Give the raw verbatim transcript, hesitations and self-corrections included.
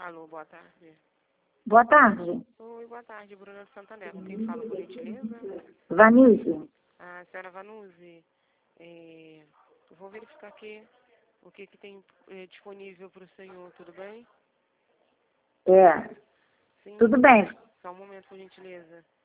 Alô, boa tarde. Boa tarde. Oi, boa tarde, Bruna de Santander. Com quem fala, por gentileza? Vanise. A senhora Vanuzi, é, eu vou verificar aqui o que, que tem é, disponível para o senhor, tudo bem? É. Sim. Tudo bem. Só um momento, por gentileza.